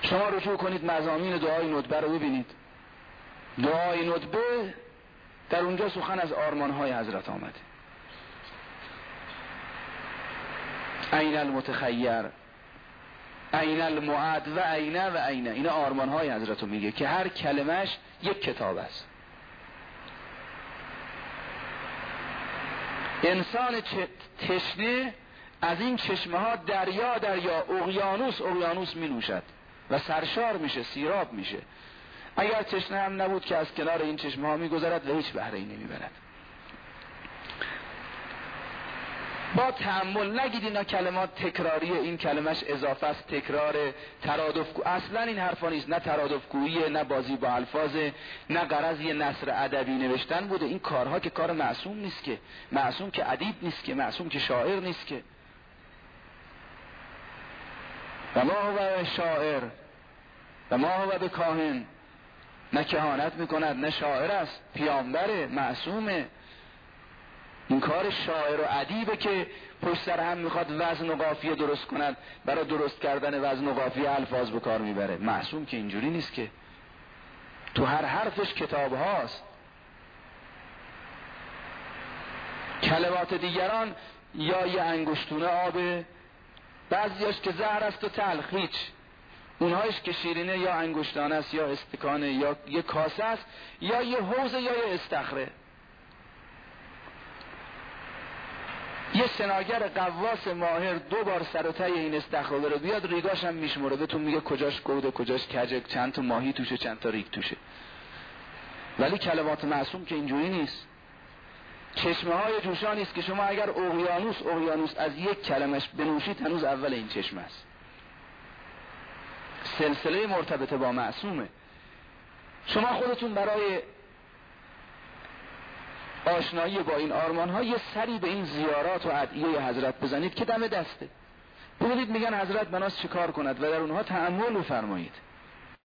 شما رجوع کنید مضامین دعای ندبه رو ببینید. دعای ندبه در اونجا سخن از آرمانهای حضرت آمده. این المتخیر، این المعد و این اینا آرمانهای حضرت رو میگه که هر کلمش یک کتاب است. انسان تشنه از این چشمه ها دریا اقیانوس می نوشد و سرشار میشه، سیراب میشه. اگر تشنه هم نبود که از کنار این چشمه ها می گذرد و هیچ بهره ای نمی برد. با تأمل نگید اینا کلمات تکراریه، این کلمش اضافه است، تکرار، ترادف. اصلا این حرفا نیست، نه ترادفگویی، نه بازی با الفاظ، نه غرض یه نثر ادبی نوشتن بوده. این کارها که کار معصوم نیست، که معصوم که ادیب نیست، که معصوم که شاعر نیست، که و ما هو شاعر و ما هو به کاهن، نه کهانت میکند نه شاعر است، پیامبره، معصومه. این کار شاعر و ادیبه که پشت سر هم میخواد وزن و قافیه درست کند، برای درست کردن وزن و قافیه الفاظ به کار میبره. معصوم که اینجوری نیست، که تو هر حرفش کتاب هاست. کلمات دیگران یا یه انگشتونه آبه، بعضیاش که زهر است و تلخ، هیچ. اونهایش که شیرینه یا انگشتانه است یا استکانه یا یه کاسه است یا یه حوضه یا یه استخره. یه شناگر قواس ماهر 2 بار سر و ته این استخره رو بیاد، ریگاش هم میشموره، بهتون میگه کجاش گوده کجاش کجه، چند تا ماهی توشه چند تا ریگ توشه. ولی کلمات معصوم که اینجوری نیست. چشمه های جوشانی است که شما اگر اقیانوس از یک کلمش بنوشید هنوز اول این چشمه است. سلسله مرتبطه با معصومه. شما خودتون برای آشنایی با این آرمان ها یه سری به این زیارات و ادعیه حضرت بزنید که دم دسته. بگید میگن حضرت بناس چه کار کند و در اونها تأمل بفرمایید.